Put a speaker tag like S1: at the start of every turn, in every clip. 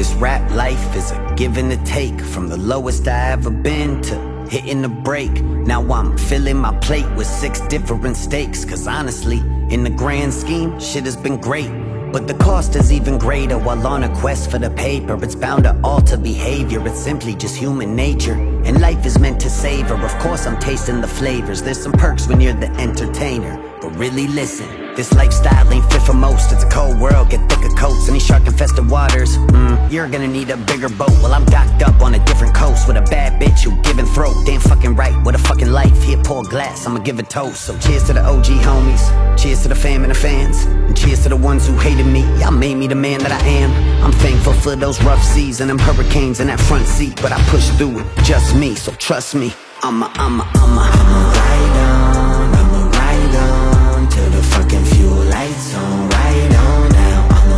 S1: This rap life is a give and a take, from the lowest I ever been to hitting the break. Now I'm filling my plate with 6 different steaks, cause honestly, in the grand scheme, shit has been great. But the cost is even greater while on a quest for the paper. It's bound to alter behavior, it's simply just human nature. And life is meant to savor, of course I'm tasting the flavors. There's some perks when you're the entertainer, but really listen, this lifestyle ain't fit for most. It's a cold world, get thicker coats in these shark-infested waters. You're gonna need a bigger boat. Well, I'm docked up on a different coast with a bad bitch who giving throat. Damn fucking right, what a fucking life. Here, pour a glass, I'ma give a toast. So cheers to the OG homies, cheers to the fam and the fans, and cheers to the ones who hated me. Y'all made me the man that I am. I'm thankful for those rough seas and them hurricanes in that front seat, but I pushed through it, just me, so trust me. I'ma ride on till the fucking fuel lights on. Right on now, I'ma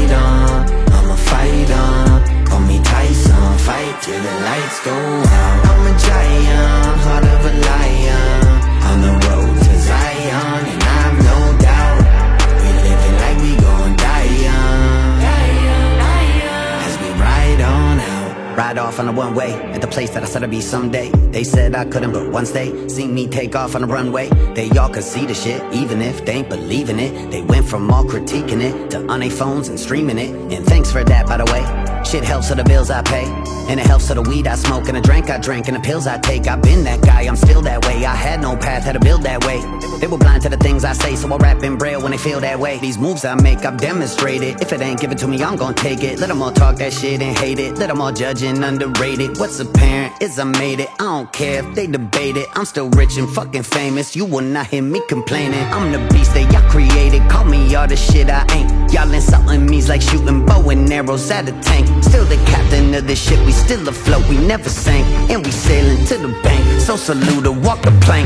S1: fight on. Call me Tyson, fight till the lights go out. I'm a giant, heart of a lion, on the road to Zion, and I've no doubt we living like we gon' die young, as we ride on out. Ride off on a one-way at the place that I said I'd be someday. They said I couldn't, but once they seen me take off on the runway, they all could see the shit, even if they ain't believing it. They went from all critiquing it to on their phones and streaming it. And thanks for that, by the way. Shit helps for the bills I pay, and it helps for the weed I smoke and the drink I drink and the pills I take. I've been that guy, I'm still that way. I had no path, had to build that way. They were blind to the things I say, so I rap in braille when they feel that way. These moves I make, I've demonstrated. If it ain't given to me, I'm gon' take it. Let them all talk that shit and hate it. Let them all judge and underrated. What's apparent is I made it. I don't care if they debate it. I'm still rich and fucking famous. You will not hear me complaining. I'm the beast that y'all created. Call me all the shit I ain't. Y'all insulting me's like shooting bow and arrows at a tank. Still the captain of this shit. We still afloat. We never sank, and we sailing to the bank. So salute or walk the plank.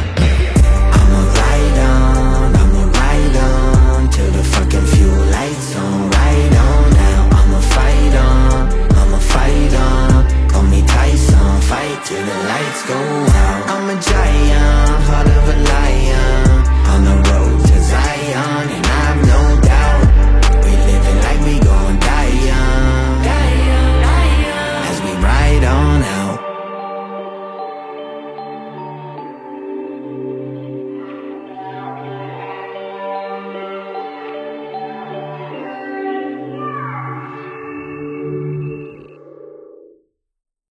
S1: I'ma ride on till the fucking fuel lights on. Right on now, I'ma fight on. Call me Tyson, fight till the lights go out. I'm a giant, heart of a